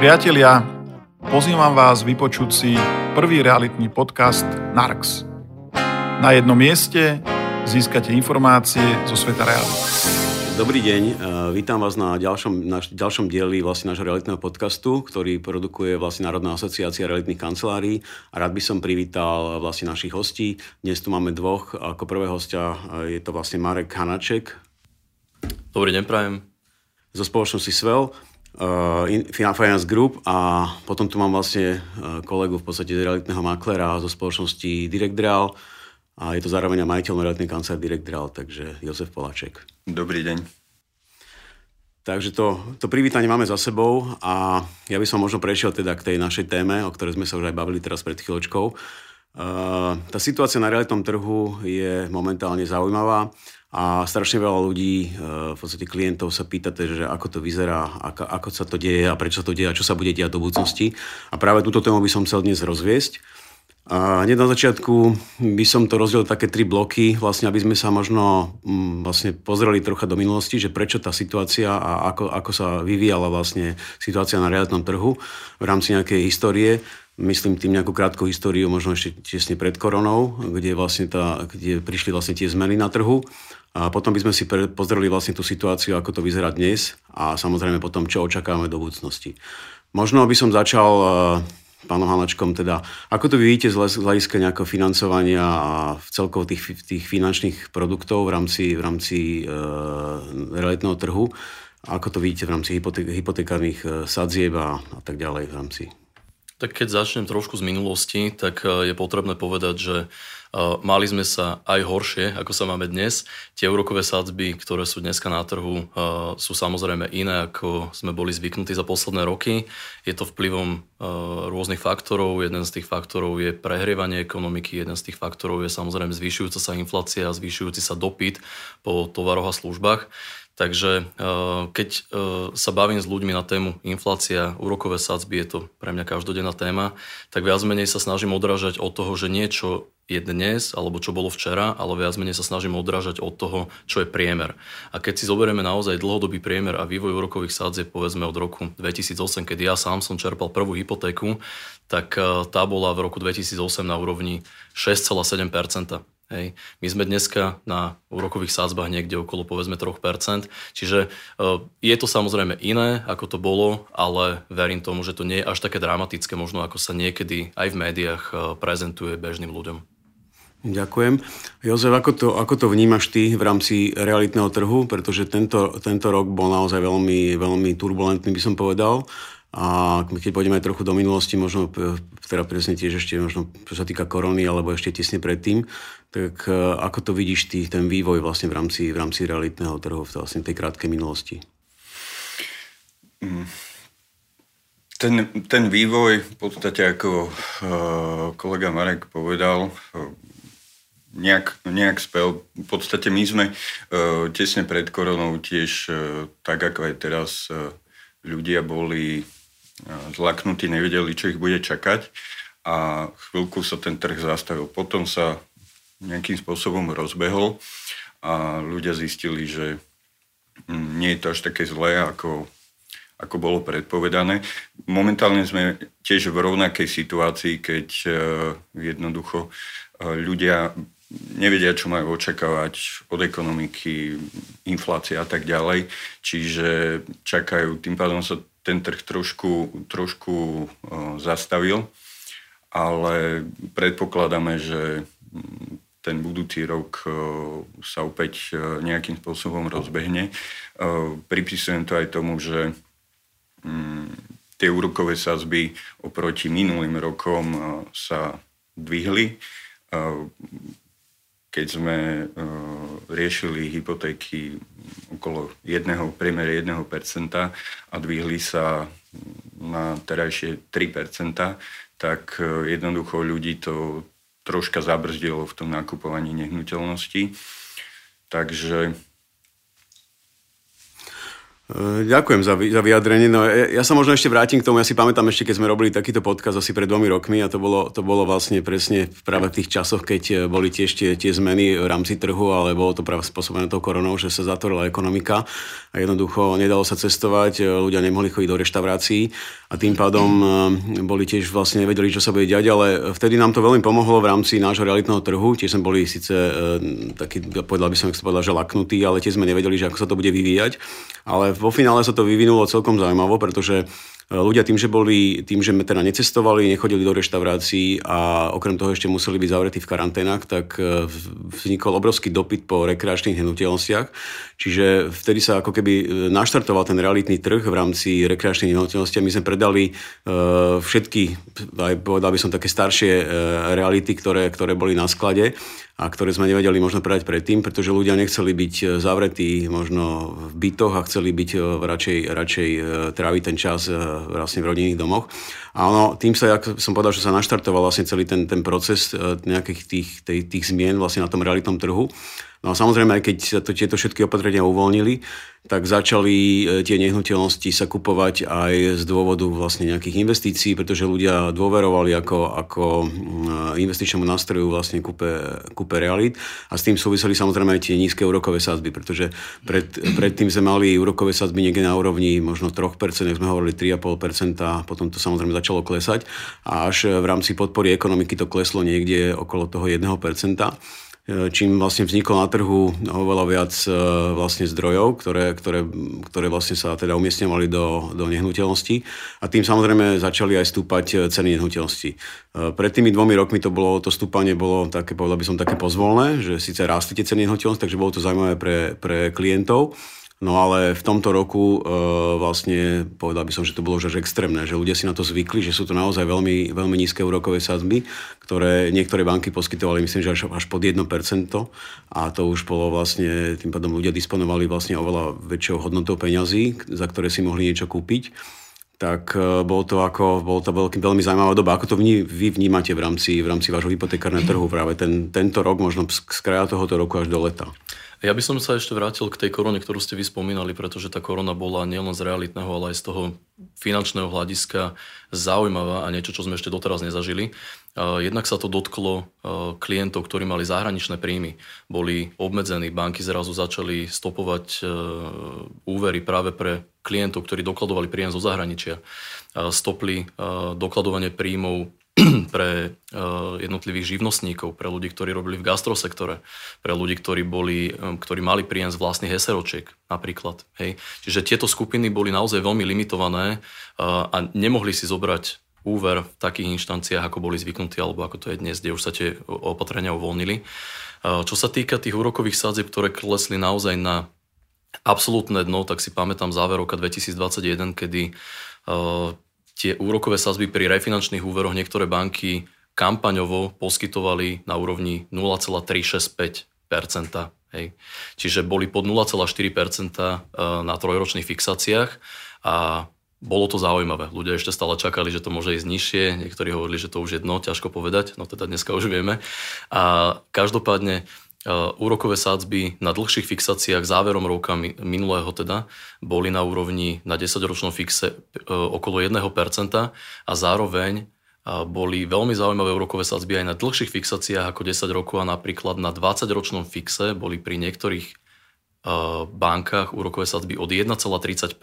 Priatelia, pozývam vás vypočuť si prvý realitný podcast Narx. Na jednom mieste získate informácie zo sveta reality. Dobrý deň, vítam vás na ďalšom dieli vlastne nášho realitného podcastu, ktorý produkuje vlastne Národná asociácia realitných kancelárií. A rád by som privítal vlastne našich hostí. Dnes tu máme dvoch. Ako prvé hostia je to vlastne Marek Hanáček. Dobrý deň, prajem. Zo spoločnosti Svel, Finance Group, a potom tu mám vlastne kolegu v podstate realitného maklera zo spoločnosti Direct Real a je to zároveň majiteľ realitnej kancelárie Direct Real, takže Jozef Poláček. Dobrý deň. Takže to privítanie máme za sebou a ja by som možno prešiel teda k tej našej téme, o ktorej sme sa už aj bavili teraz pred chvíľočkou. Tá situácia na realitnom trhu je momentálne zaujímavá a strašne veľa ľudí, v podstate klientov sa pýtate, že ako to vyzerá, ako sa to deje a prečo sa to deje a čo sa bude diať do budúcnosti. A práve túto tému by som chcel dnes rozviesť. A hneď na začiatku by som to rozdelil také 3 bloky, vlastne, aby sme sa možno vlastne pozreli trocha do minulosti, že prečo tá situácia a ako sa vyvíjala vlastne situácia na realitnom trhu v rámci nejakej histórie. Myslím tým nejakú krátku históriu, možno ešte tesne pred koronou, kde prišli vlastne tie zmeny na trhu. A potom by sme si pozreli vlastne tú situáciu, ako to vyzerá dnes a samozrejme potom, čo očakávame do budúcnosti. Možno by som začal pánom Hanáčkom, teda, ako to vidíte z hľadiska nejakého financovania a celkovo tých finančných produktov v rámci realitného trhu? Ako to vidíte v rámci hypotekárnych sadzieb a tak ďalej v rámci? Tak keď začnem trošku z minulosti, tak je potrebné povedať, že mali sme sa aj horšie, ako sa máme dnes. Tie úrokové sadzby, ktoré sú dneska na trhu, sú samozrejme iné, ako sme boli zvyknutí za posledné roky. Je to vplyvom rôznych faktorov. Jeden z tých faktorov je prehrievanie ekonomiky, jeden z tých faktorov je samozrejme zvyšujúca sa inflácia a zvyšujúci sa dopyt po tovaroch a službách. Takže keď sa bavím s ľuďmi na tému inflácia, úrokové sadzby, je to pre mňa každodenná téma, tak viac menej sa snažím odrážať od toho, že niečo je dnes, alebo čo bolo včera, ale viac menej sa snažím odrážať od toho, čo je priemer. A keď si zoberieme naozaj dlhodobý priemer a vývoj úrokových sadzieb, povedzme od roku 2008, keď ja sám som čerpal prvú hypotéku, tak tá bola v roku 2008 na úrovni 6,7%. Hej. My sme dneska na úrokových sadzbách niekde okolo povedzme 3%, čiže je to samozrejme iné, ako to bolo, ale verím tomu, že to nie je až také dramatické, možno ako sa niekedy aj v médiách prezentuje bežným ľuďom. Ďakujem. Jozef, ako to vnímaš ty v rámci realitného trhu, pretože tento rok bol naozaj veľmi, veľmi turbulentný, by som povedal. A keď pôjdeme aj trochu do minulosti, možno teda presne tiež ešte možno čo sa týka korony, alebo ešte tesne predtým, tak ako to vidíš ty, ten vývoj vlastne v rámci realitného trhu v vlastne tej krátkej minulosti? Ten vývoj, v podstate ako kolega Marek povedal, nejak spel. V podstate my sme tesne pred koronou tiež, tak ako aj teraz, ľudia boli zlaknutí, nevedeli, čo ich bude čakať a chvíľku sa ten trh zastavil. Potom sa nejakým spôsobom rozbehol a ľudia zistili, že nie je to až také zlé, ako bolo predpovedané. Momentálne sme tiež v rovnakej situácii, keď jednoducho ľudia nevedia, čo majú očakávať od ekonomiky, inflácia a tak ďalej. Čiže čakajú, tým pádom sa ten trh trošku zastavil, ale predpokladáme, že ten budúci rok sa opäť nejakým spôsobom rozbehne. Pripisujem to aj tomu, že tie úrokové sadzby oproti minulým rokom sa dvihli. Keď sme riešili hypotéky okolo priemere 1% a dvihli sa na terajšie 3%, tak jednoducho ľudí to troška zabrzdilo v tom nakupovaní nehnuteľností. Takže Ďakujem za vyjadrenie. No, ja sa možno ešte vrátim k tomu. Ja si pamätám ešte, keď sme robili takýto podcast asi pred 2 rokmi a to bolo vlastne presne práve v tých časoch, keď boli tiež tie zmeny v rámci trhu, ale bolo to práve spôsobené tou koronou, že sa zatvorila ekonomika a jednoducho nedalo sa cestovať, ľudia nemohli chodiť do reštaurácií a tým pádom boli tiež vlastne nevedeli, čo sa bude diať, ale vtedy nám to veľmi pomohlo v rámci nášho realitného trhu. Tiež sme boli síce taký, povedal by som, že laknutí, ale tiež sme nevedeli, že ako sa to bude vyvíjať. Ale vo finále sa to vyvinulo celkom zaujímavo, pretože ľudia tým, že teda necestovali, nechodili do reštaurácií a okrem toho ešte museli byť zavretí v karanténach, tak vznikol obrovský dopyt po rekreačných nehnuteľnostiach. Čiže vtedy sa ako keby naštartoval ten realitný trh v rámci rekreačných nehnuteľností. My sme predali všetky, aj povedal by som, také staršie reality, ktoré boli na sklade a ktoré sme nevedeli možno predať predtým, pretože ľudia nechceli byť zavretí možno v bytoch a chceli byť radšej tráviť ten čas vlastne v rodinných domoch. A ono, tým sa, jak som povedal, že sa naštartoval vlastne celý ten proces nejakých tých zmien vlastne na tom realitnom trhu. No a samozrejme, aj keď sa tieto všetky opatrenia uvoľnili, tak začali tie nehnuteľnosti sa kupovať aj z dôvodu vlastne nejakých investícií, pretože ľudia dôverovali ako investičnému nástroju vlastne kúpe realít. A s tým súviseli samozrejme aj tie nízke úrokové sadzby, pretože predtým sme mali úrokové sadzby niekde na úrovni možno 3%, ak sme hovorili 3,5%, potom to samozrejme začalo klesať a až v rámci podpory ekonomiky to kleslo niekde okolo toho 1%. Čím vlastne vzniklo na trhu oveľa viac vlastne zdrojov, ktoré vlastne sa teda umiestňovali do nehnuteľností a tým samozrejme začali aj stúpať ceny nehnuteľností. Pred tými 2 rokmi to stúpanie bolo také, povedal by som, také pozvolné, že síce rástli tie ceny nehnuteľností, takže bolo to zaujímavé pre klientov. No ale v tomto roku vlastne povedal by som, že to bolo už až extrémne, že ľudia si na to zvykli, že sú to naozaj veľmi, veľmi nízke úrokové sadzby, ktoré niektoré banky poskytovali, myslím, že až pod 1%, a to už bolo vlastne, tým pádom ľudia disponovali vlastne oveľa väčšou hodnotou peňazí, za ktoré si mohli niečo kúpiť. Tak bolo to veľmi zaujímavá doba. Ako to vy vnímate v rámci vášho hypotekárneho trhu práve tento rok, možno z kraja tohoto roku až do leta? Ja by som sa ešte vrátil k tej korone, ktorú ste vy spomínali, pretože tá korona bola nielen z realitného, ale aj z toho finančného hľadiska zaujímavá a niečo, čo sme ešte doteraz nezažili. Jednak sa to dotklo klientov, ktorí mali zahraničné príjmy. Boli obmedzení, banky zrazu začali stopovať úvery práve pre klientov, ktorí dokladovali príjem zo zahraničia. Stopli dokladovanie príjmov pre jednotlivých živnostníkov, pre ľudí, ktorí robili v gastrosektore, pre ľudí, ktorí mali príjem z vlastných eseročiek napríklad. Hej. Čiže tieto skupiny boli naozaj veľmi limitované a nemohli si zobrať úver v takých inštanciách, ako boli zvyknutí, alebo ako to je dnes, kde už sa tie opatrenia uvoľnili. Čo sa týka tých úrokových sadzieb, ktoré klesli naozaj na absolútne dno, tak si pamätám záver roka 2021, kedy tie úrokové sadzby pri refinančných úveroch niektoré banky kampaňovo poskytovali na úrovni 0,365%. Hej. Čiže boli pod 0,4% na trojročných fixáciách a bolo to zaujímavé. Ľudia ešte stále čakali, že to môže ísť nižšie. Niektorí hovorili, že to už je dno, ťažko povedať. No teda dneska už vieme. A každopádne úrokové sadzby na dlhších fixáciách záverom roka minulého teda boli na úrovni na 10-ročnom fixe okolo 1% a zároveň boli veľmi zaujímavé úrokové sadzby aj na dlhších fixáciách ako 10 rokov a napríklad na 20-ročnom fixe boli pri niektorých bankách úrokové sadzby od 1,35.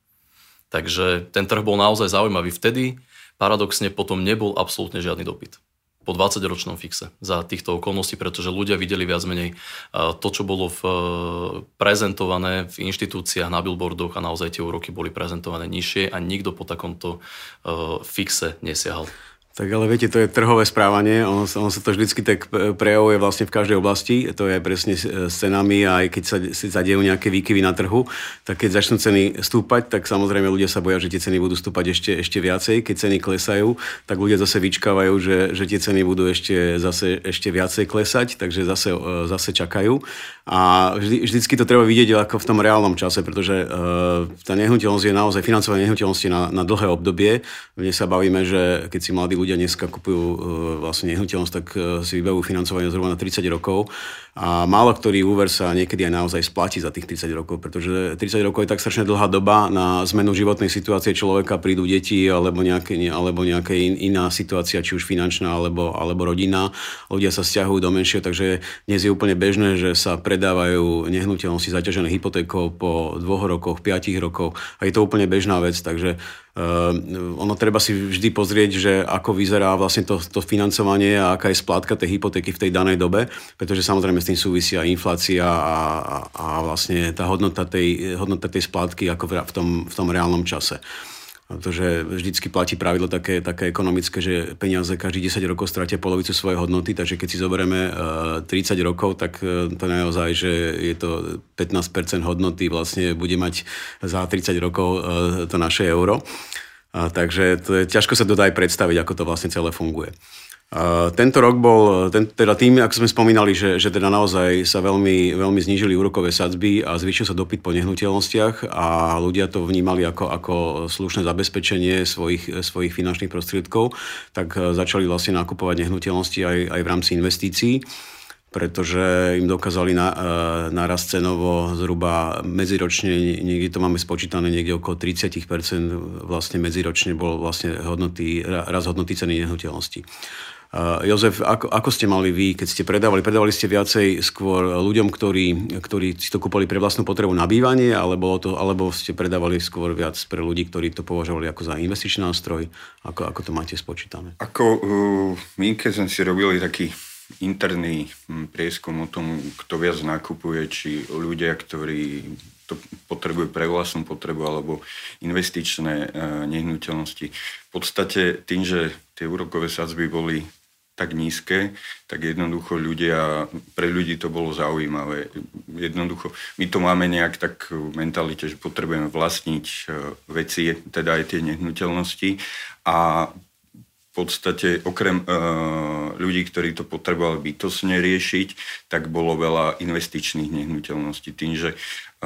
Takže ten trh bol naozaj zaujímavý. Vtedy paradoxne potom nebol absolútne žiadny dopyt po 20-ročnom fixe za týchto okolností, pretože ľudia videli viac menej to, čo bolo prezentované v inštitúciách, na billboardoch a naozaj tie úroky boli prezentované nižšie a nikto po takomto fixe nesiahal. Tak ale viete, to je trhové správanie, ono sa to vždycky tak prejavuje vlastne v každej oblasti, to je presne s cenami a aj keď sa dejú nejaké výkyvy na trhu, tak keď začnú ceny stúpať, tak samozrejme ľudia sa boja, že tie ceny budú stúpať ešte viacej, keď ceny klesajú, tak ľudia zase vyčkávajú, že tie ceny budú ešte viacej klesať, takže zase čakajú. A vždycky to treba vidieť ako v tom reálnom čase, pretože tá nehnuteľnosť je naozaj financovanie nehnuteľnosti na dlhé obdobie. Dnes sa bavíme, že keď si mladí ľudia dneska kupujú vlastne nehnuteľnosť, tak si vybavujú financovanie zhruba na 30 rokov. A málo ktorý úver sa niekedy aj naozaj splatí za tých 30 rokov, pretože 30 rokov je tak strašne dlhá doba na zmenu životnej situácie človeka, prídu deti alebo nejaká iná situácia, či už finančná alebo rodinná. Ľudia sa sťahujú do menšieho, takže dnes je úplne bežné, že sa predávajú nehnuteľnosti zaťažené hypotékou po 2 rokoch, 5 rokoch a je to úplne bežná vec, takže ono treba si vždy pozrieť, že ako vyzerá vlastne to financovanie a aká je splátka tej hypotéky v tej danej dobe, pretože samozrejme s tým súvisia inflácia a vlastne tá hodnota tej splátky ako v tom reálnom čase. Pretože vždycky platí pravidlo také ekonomické, že peniaze každých 10 rokov stratia polovicu svojej hodnoty, takže keď si zoberieme 30 rokov, tak to naozaj, že je to 15% hodnoty vlastne bude mať za 30 rokov to naše euro. Takže to je, ťažko sa to dá aj predstaviť, ako to vlastne celé funguje. Tento rok bol, teda tým, ako sme spomínali, že teda naozaj sa veľmi, veľmi znížili úrokové sadzby a zvýšil sa dopyt po nehnuteľnostiach a ľudia to vnímali ako slušné zabezpečenie svojich finančných prostriedkov, tak začali vlastne nakupovať nehnuteľnosti aj v rámci investícií, pretože im dokázali narast cenovo zhruba medziročne, niekde to máme spočítané, niekde okolo 30% vlastne medziročne bol vlastne rast hodnoty ceny nehnuteľnosti. Jozef, ako ste mali vy, keď ste predávali ste viacej skôr ľuďom, ktorí si to kúpili pre vlastnú potrebu na bývanie, alebo ste predávali skôr viac pre ľudí, ktorí to považovali ako za investičný nástroj? Ako to máte spočítané? My, keď sme si robili taký interný prieskum o tom, kto viac nakupuje, či ľudia, ktorí to potrebujú pre vlastnú potrebu alebo investičné nehnuteľnosti. V podstate tým, že tie úrokové sadzby boli tak nízke, tak jednoducho pre ľudí to bolo zaujímavé. Jednoducho, my to máme nejak tak v mentalite, že potrebujeme vlastniť veci, teda aj tie nehnuteľnosti a v podstate okrem ľudí, ktorí to potrebovali bytostne riešiť, tak bolo veľa investičných nehnuteľností. Tým, že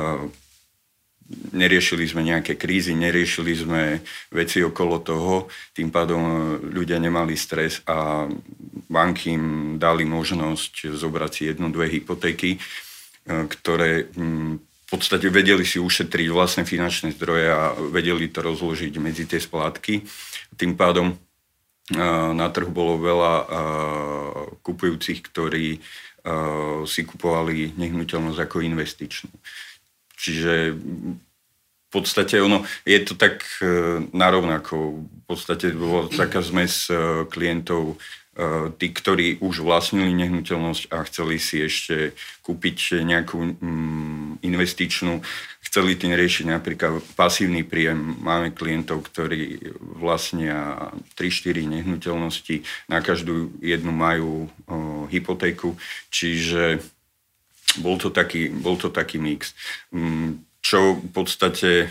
neriešili sme nejaké krízy, neriešili sme veci okolo toho, tým pádom ľudia nemali stres a banky im dali možnosť zobrať si 1-2 hypotéky, ktoré v podstate vedeli si ušetriť vlastné finančné zdroje a vedeli to rozložiť medzi tie splátky. Tým pádom na trhu bolo veľa kupujúcich, ktorí si kupovali nehnuteľnosť ako investičnú. Čiže v podstate je to tak narovnako. V podstate bola taká zmes klientov, tí, ktorí už vlastnili nehnuteľnosť a chceli si ešte kúpiť nejakú investičnú, chceli tým riešiť napríklad pasívny príjem. Máme klientov, ktorí vlastnia 3-4 nehnuteľnosti, na každú jednu majú hypotéku, čiže bol to taký mix. Čo v podstate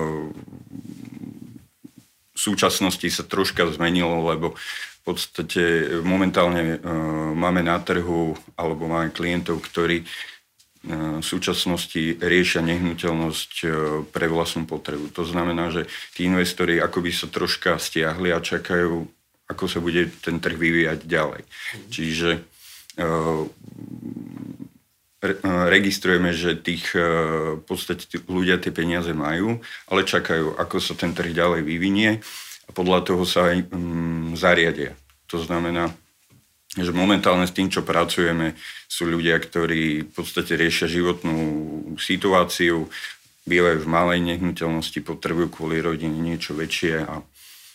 v súčasnosti sa troška zmenilo, lebo v podstate momentálne máme na trhu alebo máme klientov, ktorí v súčasnosti riešia nehnuteľnosť pre vlastnú potrebu. To znamená, že tí investori akoby sa troška stiahli a čakajú, ako sa bude ten trh vyvíjať ďalej. Čiže registrujeme, že v podstate ľudia tie peniaze majú, ale čakajú, ako sa ten trh ďalej vyvinie a podľa toho sa aj zariadia. To znamená, že momentálne s tým, čo pracujeme, sú ľudia, ktorí v podstate riešia životnú situáciu, bývajú v malej nehnuteľnosti, potrebujú kvôli rodine niečo väčšie a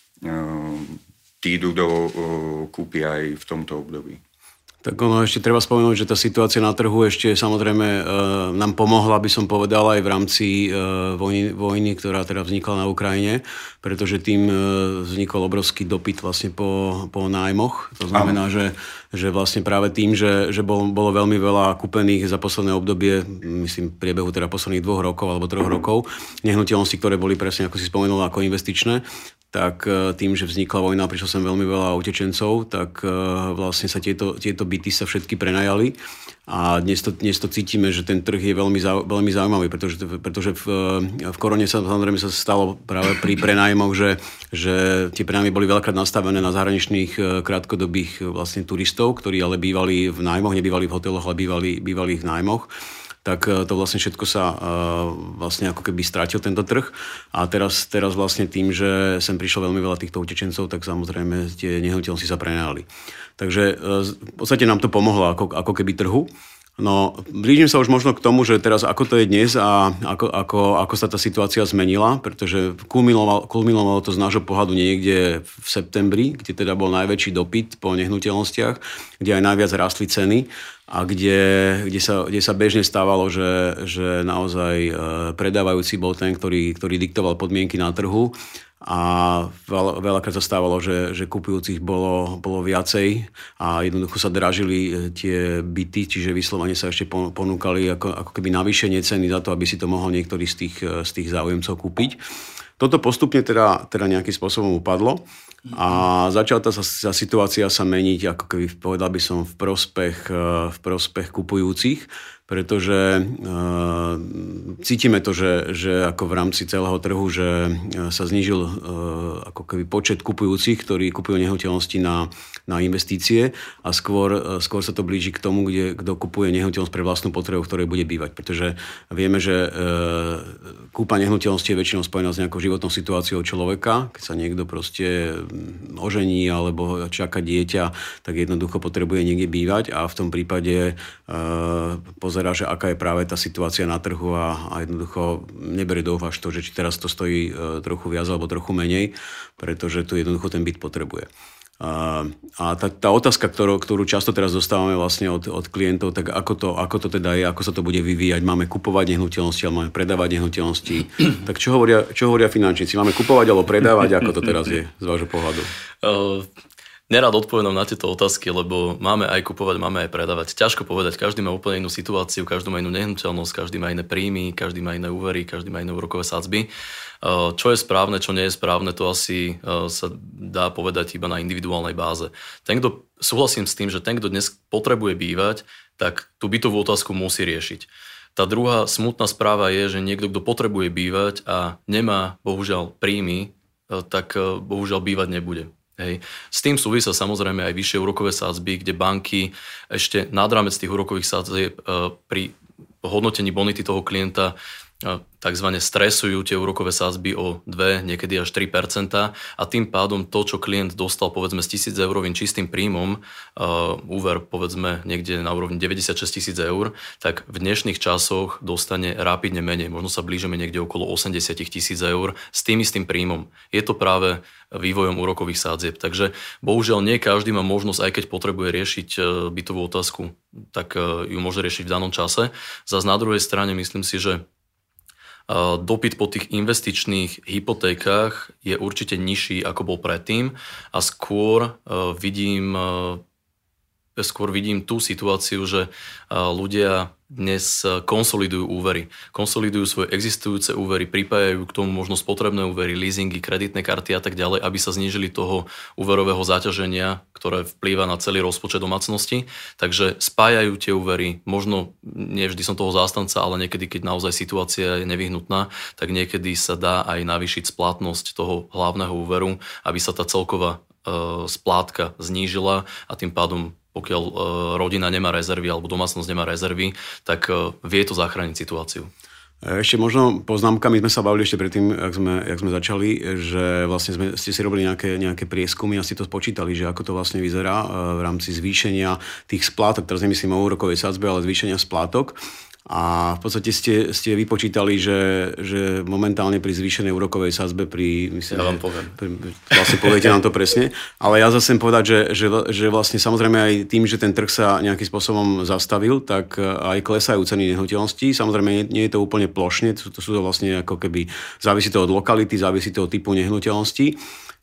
tí idú do kúpy aj v tomto období. Tak ešte treba spomenúť, že tá situácia na trhu ešte samozrejme nám pomohla, by som povedal, aj v rámci vojny, ktorá teda vznikla na Ukrajine, pretože tým vznikol obrovský dopyt vlastne po nájmoch. To znamená, že vlastne práve tým, že bolo veľmi veľa kúpených za posledné obdobie, myslím, v priebehu teda posledných 2 rokov alebo 3 rokov, nehnuteľnosti, ktoré boli presne, ako si spomenul, ako investičné, tak tým, že vznikla vojna, prišlo sem veľmi veľa utečencov, tak vlastne sa tieto byty sa všetky prenajali a dnes to cítime, že ten trh je veľmi zaujímavý, pretože v korone sa samozrejme sa stalo práve pri prenájmoch, že tie prenájmy boli veľakrát nastavené na zahraničných krátkodobých vlastne turistov, ktorí ale bývali v nájmoch, nebývali v hoteloch, ale bývali v nájmoch. Tak to vlastne všetko sa vlastne ako keby strátil tento trh. A teraz vlastne tým, že sem prišlo veľmi veľa týchto utečencov, tak samozrejme tie nehnuteľnosti sa prenajali. Takže v podstate nám to pomohlo ako keby trhu. No, blížim sa už možno k tomu, že teraz ako to je dnes a ako sa tá situácia zmenila, pretože kulminovalo to z nášho pohľadu niekde v septembri, kde teda bol najväčší dopyt po nehnuteľnostiach, kde aj najviac rástli ceny a kde sa bežne stávalo, že naozaj predávajúci bol ten, ktorý diktoval podmienky na trhu. A veľakrát sa stávalo, že kupujúcich bolo viacej a jednoducho sa dražili tie byty, čiže vyslovene sa ešte ponúkali ako keby navýšenie ceny za to, aby si to mohol niektorý z tých záujemcov kúpiť. Toto postupne teda nejakým spôsobom upadlo a začala tá situácia sa meniť, ako keby povedal by som, v prospech kupujúcich, pretože cítime to, že ako v rámci celého trhu, že sa znížil ako keby počet kupujúcich, ktorí kupujú nehnuteľnosti na investície a skôr sa to blíži k tomu, kto kupuje nehnuteľnosť pre vlastnú potrebu, v ktorej bude bývať. Pretože vieme, že kúpa nehnuteľnosti je väčšinou spojená s nejakou životnou situáciou človeka. Keď sa niekto proste ožení alebo čaká dieťa, tak jednoducho potrebuje niekde bývať a v tom prípade pozerá, že aká je práve tá situácia na trhu a jednoducho neberie do úvahy to, že či teraz to stojí trochu viac alebo trochu menej, pretože tu jednoducho ten byt potrebuje. A tá otázka, ktorú často teraz dostávame vlastne od klientov, tak ako to teda je, ako sa to bude vyvíjať, máme kupovať nehnuteľnosti alebo máme predávať nehnuteľnosti. Tak čo hovoria finančníci? Máme kupovať alebo predávať? Ako to teraz je z vášho pohľadu? Nerad odpovedám na tieto otázky, lebo máme aj kupovať, máme aj predávať. Ťažko povedať, každý má úplne inú situáciu, každý má inú nehnuteľnosť, každý má iné príjmy, každý má iné úvery, každý má iné úrokové sadzby. Čo je správne, čo nie je správne, to asi sa dá povedať iba na individuálnej báze. Súhlasím s tým, že ten, kto dnes potrebuje bývať, tak tú bytovú otázku musí riešiť. Tá druhá smutná správa je, že niekto, kto potrebuje bývať a nemá bohužiaľ príjmy, tak bohužiaľ bývať nebude. Hej. S tým súvisia samozrejme aj vyššie úrokové sadzby, kde banky ešte nad rámec tých úrokových sadzieb pri hodnotení bonity toho klienta takzvané stresujú tie úrokové sadzby o 2, niekedy až 3% a tým pádom to, čo klient dostal povedzme s 1 000 eurovým čistým príjmom, úver povedzme niekde na úrovni 96 000 eur, tak v dnešných časoch dostane rapidne menej. Možno sa blížime niekde okolo 80 000 eur s tým istým príjmom. Je to práve vývojom úrokových sadzieb. Takže bohužiaľ nie každý má možnosť, aj keď potrebuje riešiť bytovú otázku, tak ju môže riešiť v danom čase. Zas na druhej strane myslím si, že dopyt po tých investičných hypotékach je určite nižší, ako bol predtým a skôr vidím tú situáciu, že ľudia dnes konsolidujú úvery. Konsolidujú svoje existujúce úvery, pripájajú k tomu možno spotrebné úvery, leasingy, kreditné karty a tak ďalej, aby sa znížili toho úverového zaťaženia, ktoré vplýva na celý rozpočet domácnosti. Takže spájajú tie úvery. Možno nie vždy som toho zástanca, ale niekedy, keď naozaj situácia je nevyhnutná, tak niekedy sa dá aj navýšiť splatnosť toho hlavného úveru, aby sa tá celková splátka znížila a tým pádom pokiaľ rodina nemá rezervy alebo domácnosť nemá rezervy, tak vie to zachrániť situáciu. Ešte možno poznámkami sme sa bavili ešte predtým, jak sme začali, že vlastne ste si robili nejaké prieskumy a ste to spočítali, že ako to vlastne vyzerá v rámci zvýšenia tých splátok, teraz nemyslím o úrokovej sadzbe, ale zvýšenia splátok. A v podstate ste vypočítali, že momentálne pri zvýšenej úrokovej sadzbe ja vám poviem. Vlastne poviete nám to presne. Ale ja zase chcem povedať, že vlastne samozrejme aj tým, že ten trh sa nejakým spôsobom zastavil, tak aj klesajú ceny nehnuteľností. Samozrejme nie je to úplne plošne, to sú to vlastne ako keby závisí to od lokality, závisí to od typu nehnuteľností.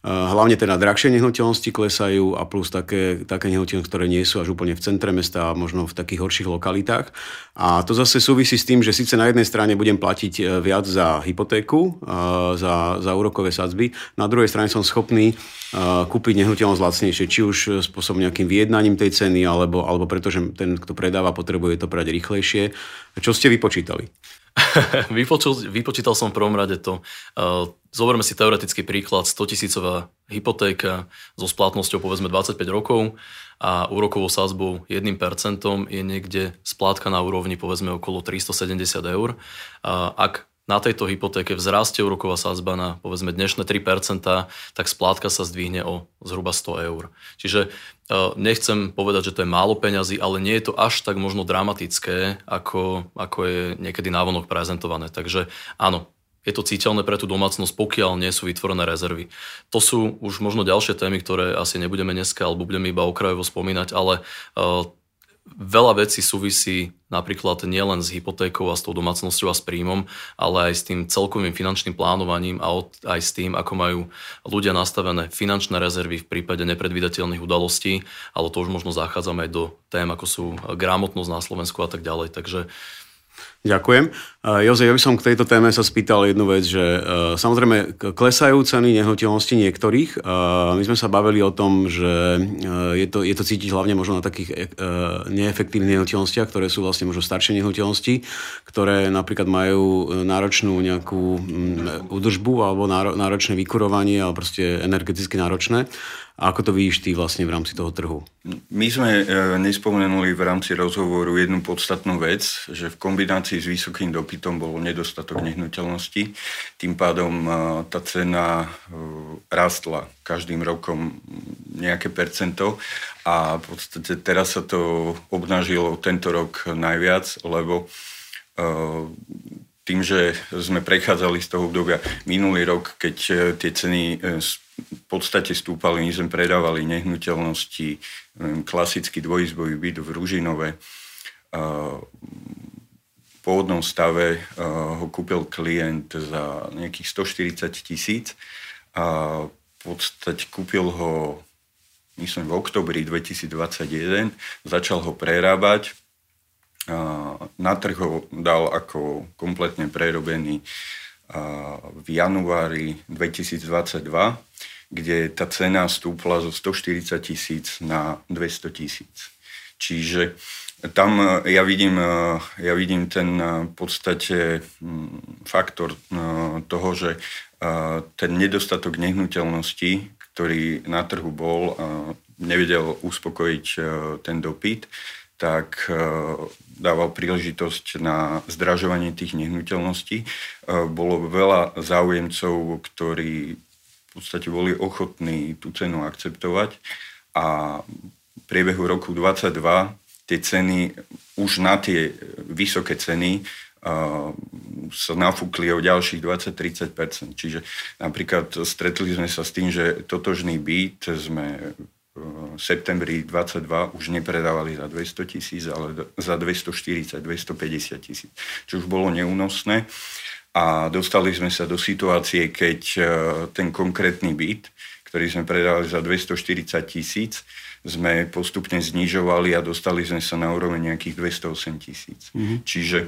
Hlavne teda drahšie nehnuteľnosti klesajú a plus také nehnuteľnosti, ktoré nie sú až úplne v centre mesta a možno v takých horších lokalitách. A to zase súvisí s tým, že síce na jednej strane budem platiť viac za hypotéku, za úrokové sadzby, na druhej strane som schopný kúpiť nehnuteľnosť lacnejšie, či už spôsobom nejakým vyjednaním tej ceny, alebo pretože ten, kto predáva, potrebuje to brať rýchlejšie. Čo ste vypočítali? Vypočítal som v prvom rade to. Zoberme si teoretický príklad, 100 000 hypotéka so splatnosťou povedzme 25 rokov a úrokovou sadzbou 1% je niekde splátka na úrovni povedzme okolo 370 eur. Ak na tejto hypotéke vzrastie úroková sadzba na povedzme dnešné 3%, tak splátka sa zdvihne o zhruba 100 eur. Čiže nechcem povedať, že to je málo peňazí, ale nie je to až tak možno dramatické, ako je niekedy návonok prezentované. Takže áno, je to citeľné pre tú domácnosť, pokiaľ nie sú vytvorené rezervy. To sú už možno ďalšie témy, ktoré asi nebudeme dneska, alebo budeme iba okrajovo spomínať, ale veľa vecí súvisí napríklad nielen s hypotékou a s tou domácnosťou a s príjmom, ale aj s tým celkovým finančným plánovaním a aj s tým, ako majú ľudia nastavené finančné rezervy v prípade nepredvídateľných udalostí, ale to už možno zachádzame aj do tém, ako sú gramotnosť na Slovensku a tak ďalej. Takže Ďakujem. Jozef, ja by som k tejto téme sa spýtal jednu vec, že samozrejme klesajú ceny nehnuteľností niektorých. My sme sa bavili o tom, že je to cítiť hlavne možno na takých neefektívnych nehnuteľnostiach, ktoré sú vlastne možno staršie nehnuteľnosti, ktoré napríklad majú náročnú nejakú údržbu alebo náročné vykurovanie, alebo proste energeticky náročné. A ako to vidíš ty vlastne v rámci toho trhu? My sme nespomenuli v rámci rozhovoru jednu podstatnú vec, že v kombinácii s vysokým dopytom bol nedostatok nehnuteľností. Tým pádom tá cena rástla každým rokom nejaké percento a v podstate teraz sa to obnažilo tento rok najviac, lebo tým, že sme prechádzali z toho obdobia minulý rok, keď tie ceny v podstate stúpali, my sme predávali nehnuteľnosti, klasický dvojizbový byt v Ružinove. V pôvodnom stave ho kúpil klient za nejakých 140 000 a v podstate kúpil ho, myslím, v októbri 2021, začal ho prerábať. Na trh ho dal ako kompletne prerobený v januári 2022, kde tá cena stúpla zo 140 000 na 200 000. Čiže tam ja vidím ten v podstate faktor toho, že ten nedostatok nehnuteľností, ktorý na trhu bol, nevedel uspokojiť ten dopyt, tak dával príležitosť na zdražovanie tých nehnuteľností. Bolo veľa záujemcov, ktorí v podstate boli ochotní tú cenu akceptovať a v priebehu roku 2022 tie ceny, už na tie vysoké ceny sa nafúkli o ďalších 20-30%. Čiže napríklad stretli sme sa s tým, že totožný byt sme v septembri 22 už nepredávali za 200 000, ale za 240, 250 000, čo už bolo neúnosné. A dostali sme sa do situácie, keď ten konkrétny byt, ktorý sme predávali za 240 000, sme postupne znižovali a dostali sme sa na úroveň nejakých 208 000. Mm-hmm. Čiže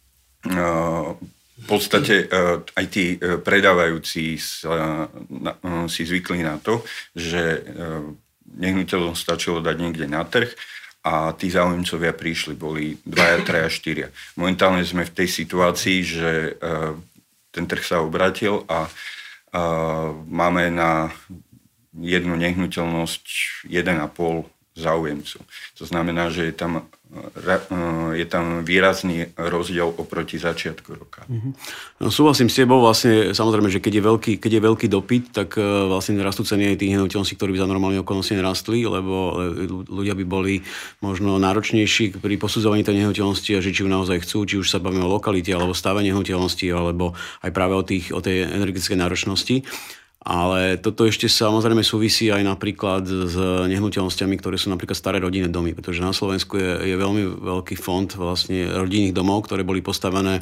v podstate aj tí predávajúci si zvykli na to, že nehnuteľnosť stačilo dať niekde na trh a tí záujemcovia prišli, boli 2, 3, 4. Momentálne sme v tej situácii, že ten trh sa obratil a máme na jednu nehnuteľnosť 1,5 záujemcu. To znamená, že je tam výrazný rozdiel oproti začiatku roka. No, súhlasím s tebou, vlastne samozrejme, že keď je veľký dopyt, tak vlastne rastú ceny aj tých nehnuteľností, ktoré by za normálne okolnosti nerastli, lebo ľudia by boli možno náročnejší pri posudzovaní tej nehnuteľnosti a že či ju naozaj chcú, či už sa bavíme o lokalite alebo stave nehnuteľnosti, alebo aj práve o tej energetickej náročnosti. Ale toto ešte samozrejme súvisí aj napríklad s nehnuteľnosťami, ktoré sú napríklad staré rodinné domy, pretože na Slovensku je veľmi veľký fond vlastne rodinných domov, ktoré boli postavené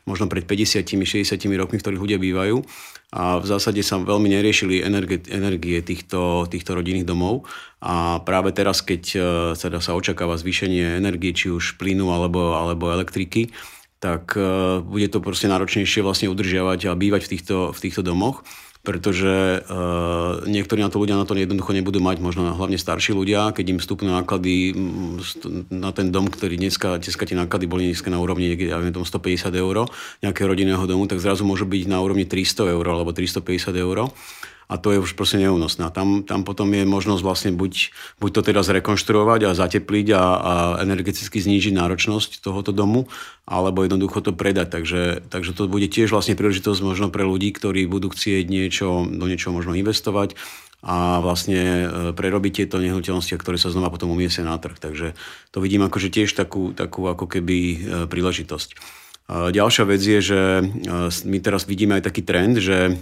možno pred 50-60 rokmi, v ktorých ľudia bývajú. A v zásade sa veľmi neriešili energie týchto rodinných domov. A práve teraz, keď teda sa očakáva zvýšenie energie, či už plynu alebo elektriky, tak bude to proste náročnejšie vlastne udržiavať a bývať v týchto domoch, pretože niektorí ľudia na to jednoducho nebudú mať, možno hlavne starší ľudia, keď im vstupnú náklady na ten dom, ktorý dneska tie náklady boli dneska na úrovni 150 eur nejakého rodinného domu, tak zrazu môžu byť na úrovni 300 eur alebo 350 eur. A to je už proste neúnosné. Tam potom je možnosť vlastne buď to teda zrekonštruovať a zatepliť a energeticky znížiť náročnosť tohoto domu, alebo jednoducho to predať. Takže to bude tiež vlastne príležitosť možno pre ľudí, ktorí budú chcieť do niečoho možno investovať a vlastne prerobiť tieto nehnuteľnosti, ktoré sa znova potom umiestnia na trh. Takže to vidím akože tiež takú ako keby príležitosť. Ďalšia vec je, že my teraz vidíme aj taký trend, že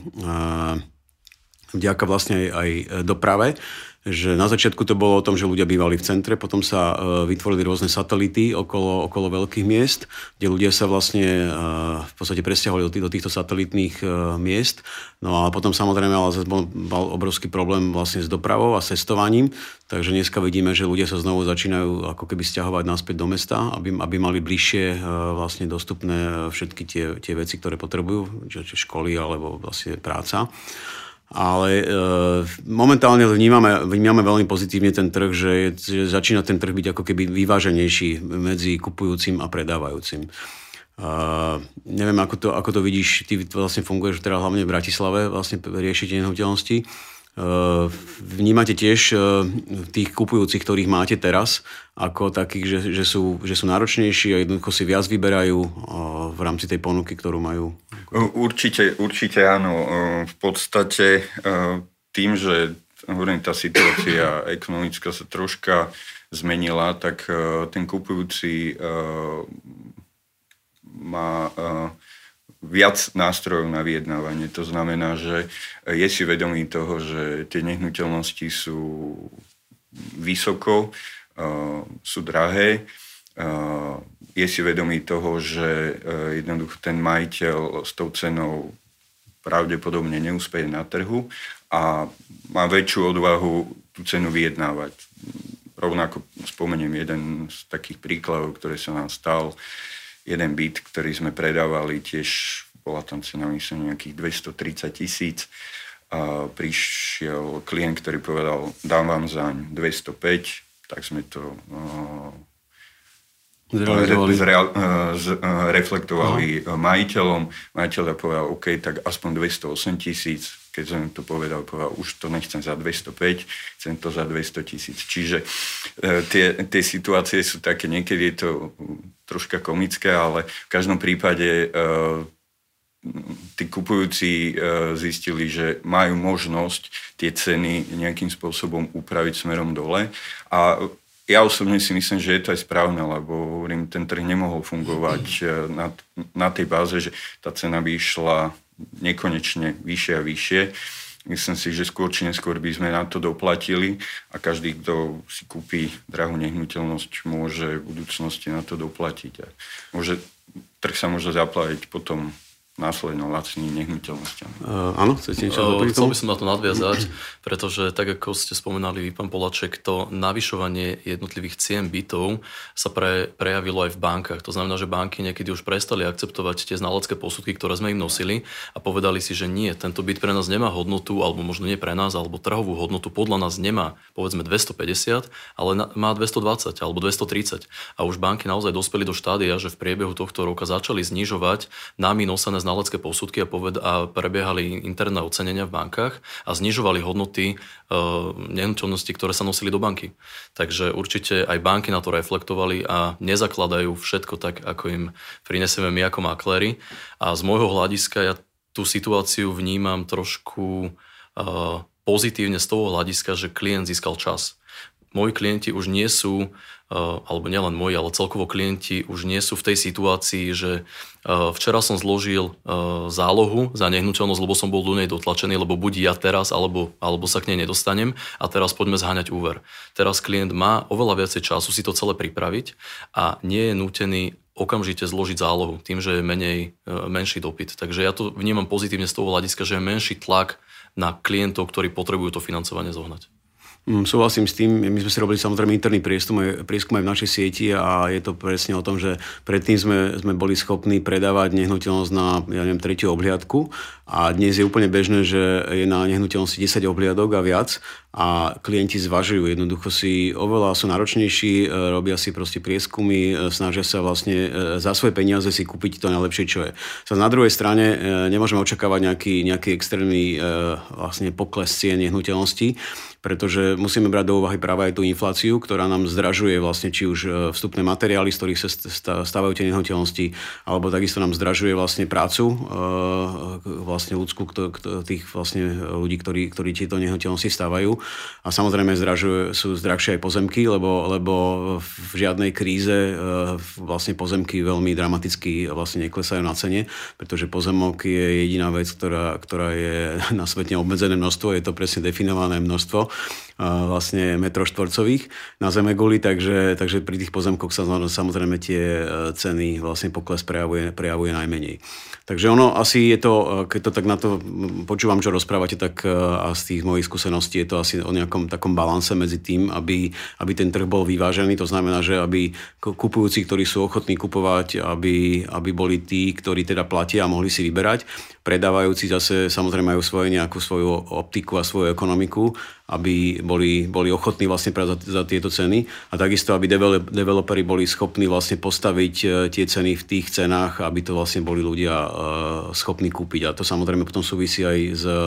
vďaka vlastne aj doprave, že na začiatku to bolo o tom, že ľudia bývali v centre, potom sa vytvorili rôzne satelity okolo veľkých miest, kde ľudia sa vlastne v podstate presťahovali do týchto satelitných miest. No a potom samozrejme ale bol obrovský problém vlastne s dopravou a cestovaním, takže dneska vidíme, že ľudia sa znovu začínajú ako keby sťahovať naspäť do mesta, aby mali bližšie vlastne dostupné všetky tie veci, ktoré potrebujú, či školy alebo vlastne práca. Ale momentálne vnímame veľmi pozitívne ten trh, že začína ten trh byť ako keby vyváženejší medzi kupujúcim a predávajúcim. Neviem, ako to vidíš, ty vlastne funguješ teda hlavne v Bratislave, vlastne riešite nehnuteľnosti. Vnímate tiež tých kupujúcich, ktorých máte teraz, ako takých, že sú náročnejší a jednoducho si viac vyberajú v rámci tej ponuky, ktorú majú? Určite áno. V podstate tým, že hovorím, tá situácia ekonomická sa troška zmenila, tak ten kupujúci má viac nástrojov na vyjednávanie. To znamená, že je si vedomý toho, že tie nehnuteľnosti sú vysoko, sú drahé. Je si vedomý toho, že jednoducho ten majiteľ s tou cenou pravdepodobne neúspeje na trhu a má väčšiu odvahu tú cenu vyjednávať. Rovnako spomeniem jeden z takých príkladov, ktorý sa nám stal. Jeden byt, ktorý sme predávali, tiež bola tam cena, myslím, nejakých 230 000. Prišiel klient, ktorý povedal, dám vám zaň 205, tak sme to reflektovali majiteľom. Majiteľ povedal, OK, tak aspoň 208 000. Keď som to povedal, už to nechcem za 205, chcem to za 200 000. Čiže tie situácie sú také, niekedy je to troška komické, ale v každom prípade tí kupujúci zistili, že majú možnosť tie ceny nejakým spôsobom upraviť smerom dole. A ja osobne si myslím, že je to aj správne, lebo hovorím, ten trh nemohol fungovať na tej báze, že tá cena by išla nekonečne vyššie a vyššie. Myslím si, že skôr či neskôr by sme na to doplatili a každý, kto si kúpi drahú nehnuteľnosť, môže v budúcnosti na to doplatiť. A trh sa môže zaplaviť potom následno lacným nehnuteľnosťam. Áno, chcete niečo doplniť? Chcel by som na to nadviazať, pretože tak, ako ste spomenali vy, pán Poláček, to navyšovanie jednotlivých cien bytov sa prejavilo aj v bankách. To znamená, že banky niekedy už prestali akceptovať tie znalecké posudky, ktoré sme im nosili a povedali si, že nie, tento byt pre nás nemá hodnotu, alebo možno nie pre nás, alebo trhovú hodnotu podľa nás nemá, povedzme 250, ale má 220 alebo 230. A už banky naozaj dospeli do štádia, že v priebehu tohto roka začali znižovať nami nosené znalecké posudky a prebiehali interné ocenenia v bankách a znižovali hodnoty nehnuteľností, ktoré sa nosili do banky. Takže určite aj banky na to reflektovali a nezakladajú všetko tak, ako im prinesieme my ako makléri. A z môjho hľadiska ja tú situáciu vnímam trošku pozitívne z toho hľadiska, že klient získal čas. Moji klienti už nie sú, alebo nielen moji, ale celkovo klienti už nie sú v tej situácii, že včera som zložil zálohu za nehnuteľnosť, lebo som bol do nej dotlačený, lebo buď ja teraz, alebo sa k nej nedostanem a teraz poďme zháňať úver. Teraz klient má oveľa viacej času si to celé pripraviť a nie je nútený okamžite zložiť zálohu tým, že je menší dopyt. Takže ja to vnímam pozitívne z toho hľadiska, že je menší tlak na klientov, ktorí potrebujú to financovanie zohnať. Súhlasím s tým. My sme si robili samozrejme interný prieskum aj v našej sieti a je to presne o tom, že predtým sme boli schopní predávať nehnuteľnosť na, tretiu obhliadku a dnes je úplne bežné, že je na nehnuteľnosti 10 obhliadok a viac a klienti zvažujú. Jednoducho sú náročnejší, robia si proste prieskumy, snažia sa vlastne za svoje peniaze si kúpiť to najlepšie, čo je. Na druhej strane nemôžeme očakávať nejaký extrémny vlastne pokles cien nehnuteľností, pretože musíme brať do úvahy práve aj tú infláciu, ktorá nám zdražuje vlastne či už vstupné materiály, z ktorých sa stávajú tie nehnuteľnosti, alebo takisto nám zdražuje vlastne prácu, vlastne ľudskú tých vlastne ľudí, ktorí tieto nehnuteľnosti stávajú. A samozrejme sú drahšie aj pozemky, lebo v žiadnej kríze vlastne pozemky veľmi dramaticky vlastne neklesajú na cene, pretože pozemok je jediná vec, ktorá je na svete obmedzené množstvo, je to presne definované množstvo vlastne metrov štvorcových na zemeguli, takže pri tých pozemkoch sa samozrejme tie ceny vlastne pokles prejavuje najmenej. Takže ono asi je to, keď to tak na to počúvam, čo rozprávate, tak a z tých mojich skúseností je to asi o nejakom takom balanse medzi tým, aby ten trh bol vyvážený. To znamená, že aby kupujúci, ktorí sú ochotní kupovať, aby boli tí, ktorí teda platia a mohli si vyberať. Predávajúci zase samozrejme majú nejakú svoju optiku a svoju ekonomiku, aby boli ochotní vlastne za tieto ceny a takisto, aby developeri boli schopní vlastne postaviť tie ceny v tých cenách, aby to vlastne boli ľudia schopní kúpiť. A to samozrejme potom súvisí aj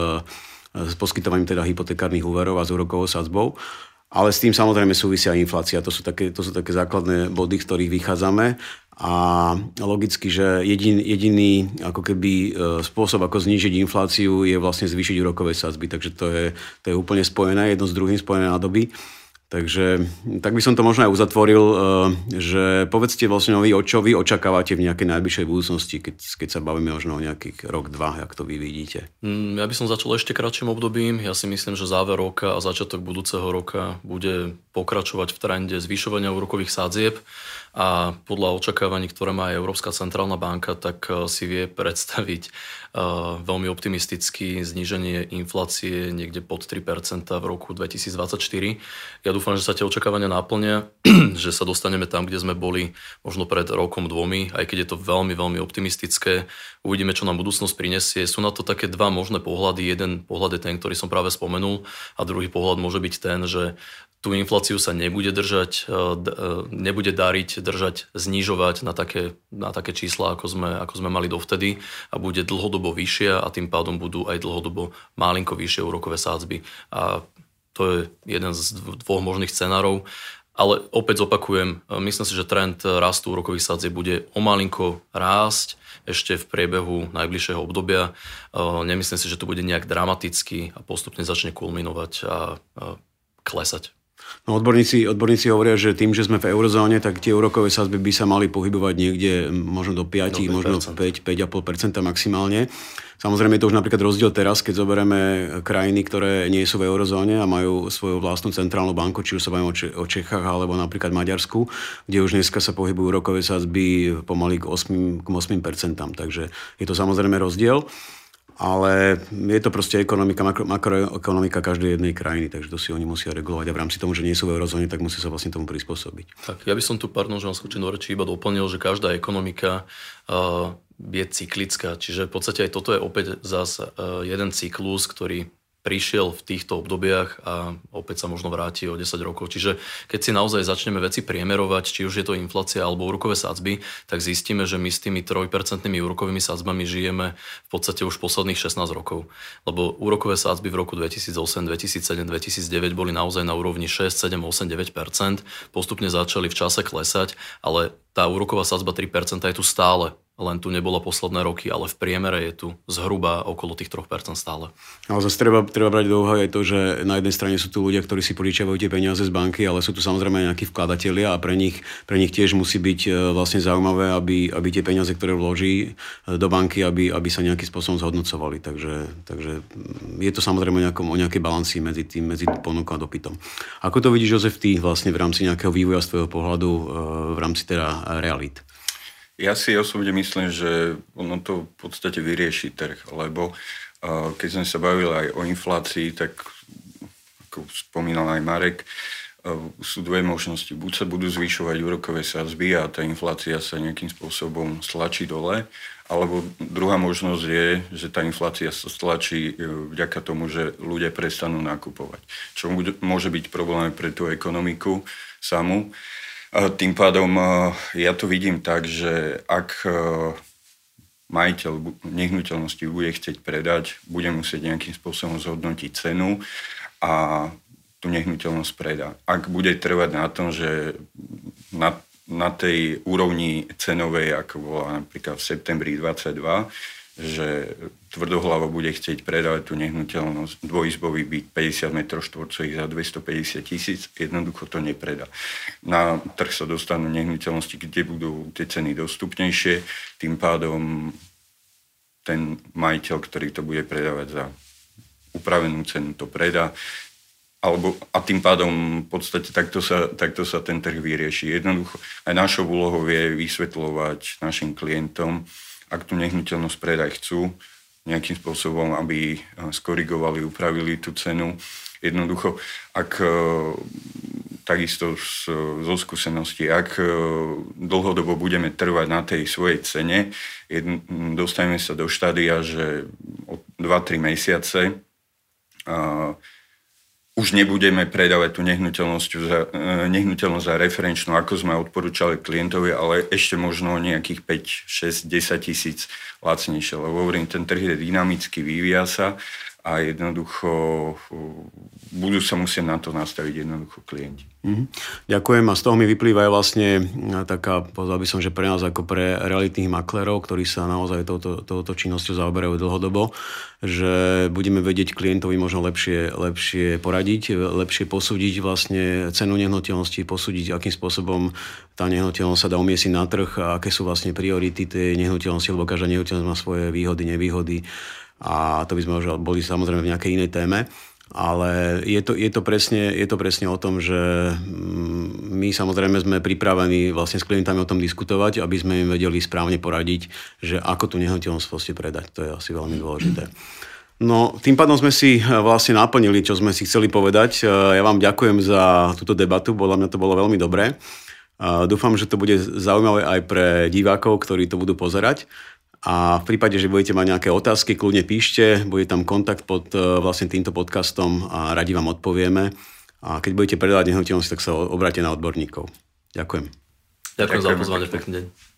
s poskytovaním teda hypotekárnych úverov a s úrokovou sadzbou. Ale s tým samozrejme súvisia aj inflácia. To sú také základné body, z ktorých vychádzame. A logicky, že jediný ako keby spôsob, ako znížiť infláciu, je vlastne zvýšiť úrokové sadzby. Takže to je úplne spojené, jedno s druhým spojené na doby. Takže tak by som to možno aj uzatvoril, že povedzte vlastne čo vy očakávate v nejakej najbližšej budúcnosti, keď sa bavíme možno o nejakých rok, dva, jak to vy vidíte. Ja by som začal ešte kratším obdobím. Ja si myslím, že záver roka a začiatok budúceho roka bude pokračovať v trende zvyšovania úrokových sadzieb a podľa očakávaní, ktoré má aj Európska centrálna banka, tak si vie predstaviť veľmi optimisticky zníženie inflácie niekde pod 3% v roku 2024. Ja dúfam, že sa tie očakávania naplnia, že sa dostaneme tam, kde sme boli možno pred rokom, dvomi, aj keď je to veľmi, veľmi optimistické. Uvidíme, čo nám budúcnosť prinesie. Sú na to také dva možné pohľady. Jeden pohľad je ten, ktorý som práve spomenul a druhý pohľad môže byť ten, že tú infláciu sa nebude dariť držať, znižovať na také čísla, ako sme mali dovtedy a bude dlhodobo vyššia a tým pádom budú aj dlhodobo malinko vyššie úrokové sádzby. A to je jeden z dvoch možných scenárov. Ale opäť zopakujem, myslím si, že trend rastu úrokových sádzieb bude o malinko rásť ešte v priebehu najbližšieho obdobia. Nemyslím si, že to bude nejak dramaticky a postupne začne kulminovať a klesať. No, odborníci hovoria, že tým, že sme v eurozóne, tak tie úrokové sadzby by sa mali pohybovať niekde možno do 5, možno 5,5% maximálne. Samozrejme je to už napríklad rozdiel teraz, keď zoberieme krajiny, ktoré nie sú v eurozóne a majú svoju vlastnú centrálnu banku, či už sa bavíme o Čechách alebo napríklad Maďarsku, kde už dneska sa pohybujú úrokové sadzby pomaly k 8%. Takže je to samozrejme rozdiel. Ale je to proste makroekonomika každej jednej krajiny, takže to si oni musia regulovať a v rámci tomu, že nie sú v eurozóne, tak musia sa vlastne tomu prispôsobiť. Tak, ja by som tu, že vám skočím do reči, iba doplnil, že každá ekonomika je cyklická, čiže v podstate aj toto je opäť zase jeden cyklus, ktorý prišiel v týchto obdobiach a opäť sa možno vráti o 10 rokov. Čiže keď si naozaj začneme veci priemerovať, či už je to inflácia alebo úrokové sadzby, tak zistíme, že my s tými 3% úrokovými sadzbami žijeme v podstate už posledných 16 rokov. Lebo úrokové sadzby v roku 2008, 2007, 2009 boli naozaj na úrovni 6, 7, 8, 9%. Postupne začali v čase klesať, ale tá úroková sadzba 3% je tu stále. Len tu nebola posledné roky, ale v priemere je tu zhruba okolo tých 3% stále. Ale zase treba brať do úvahy aj to, že na jednej strane sú tu ľudia, ktorí si požičiavajú tie peniaze z banky, ale sú tu samozrejme nejakí vkladatelia a pre nich tiež musí byť vlastne zaujímavé, aby tie peniaze, ktoré vloží do banky, aby sa nejakým spôsobom zhodnocovali. Takže je to samozrejme o nejakej balanci medzi ponukou a dopytom. Ako to vidíš, Jozef, ty vlastne v rámci nejakého vývoja z tvojho pohľadu v rámci teda realít? Ja si osobne myslím, že ono to v podstate vyrieši trh, lebo keď sme sa bavili aj o inflácii, tak ako spomínal aj Marek, sú dve možnosti. Buď sa budú zvyšovať úrokové sadzby a tá inflácia sa nejakým spôsobom stlačí dole, alebo druhá možnosť je, že tá inflácia sa stlačí vďaka tomu, že ľudia prestanú nakupovať. Čo môže byť problém pre tú ekonomiku samú. Tým pádom ja to vidím tak, že ak majiteľ nehnuteľnosti bude chcieť predať, bude musieť nejakým spôsobom zhodnotiť cenu a tú nehnuteľnosť predá. Ak bude trvať na tom, že na tej úrovni cenovej, ako bola napríklad v septembri 22, že tvrdohlavo bude chcieť predávať tú nehnuteľnosť, dvojizbový byt 50 m2 za 250 000, jednoducho to nepredá. Na trh sa dostanú nehnuteľnosti, kde budú tie ceny dostupnejšie, tým pádom ten majiteľ, ktorý to bude predávať za upravenú cenu, to predá. A tým pádom v podstate takto sa ten trh vyrieši. Jednoducho aj našou úlohou je vysvetľovať našim klientom, ak tú nehnuteľnosť predaj chcú, nejakým spôsobom, aby skorigovali, upravili tú cenu. Jednoducho, ak takisto zo skúsenosti, ak dlhodobo budeme trvať na tej svojej cene, dostaneme sa do štádia, že o 2-3 mesiace už nebudeme predávať tú nehnuteľnosť za referenčnú, ako sme odporúčali klientovi, ale ešte možno nejakých 5, 6, 10 tisíc lacnejšie. Lebo hovorím, ten trh je dynamický, vyvíja sa a jednoducho budú sa musieť na to nastaviť jednoducho klienti. Ďakujem a z toho mi vyplýva vlastne taká, povedal by som, že pre nás ako pre realitných maklérov, ktorí sa naozaj touto činnosťou zaoberajú dlhodobo, že budeme vedieť klientovi možno lepšie poradiť, lepšie posúdiť vlastne cenu nehnuteľnosti, posúdiť, akým spôsobom tá nehnuteľnosť sa dá umiestniť na trh a aké sú vlastne priority tej nehnuteľnosti, lebo každá nehnuteľnosť má svoje výhody, nevýhody a to by sme už boli samozrejme v nejakej inej téme. Ale je to presne o tom, že my samozrejme sme pripravení vlastne s klientami o tom diskutovať, aby sme im vedeli správne poradiť, že ako tú nehnuteľnosť vlastne predať. To je asi veľmi dôležité. No, tým pádom sme si vlastne naplnili, čo sme si chceli povedať. Ja vám ďakujem za túto debatu, podľa mňa to bolo veľmi dobré. Dúfam, že to bude zaujímavé aj pre divákov, ktorí to budú pozerať. A v prípade, že budete mať nejaké otázky, kľudne píšte, bude tam kontakt pod vlastne týmto podcastom a radi vám odpovieme. A keď budete predávať nehnuteľnosť, tak sa obráťte na odborníkov. Ďakujem. Ďakujem za pozvanie, pekný deň.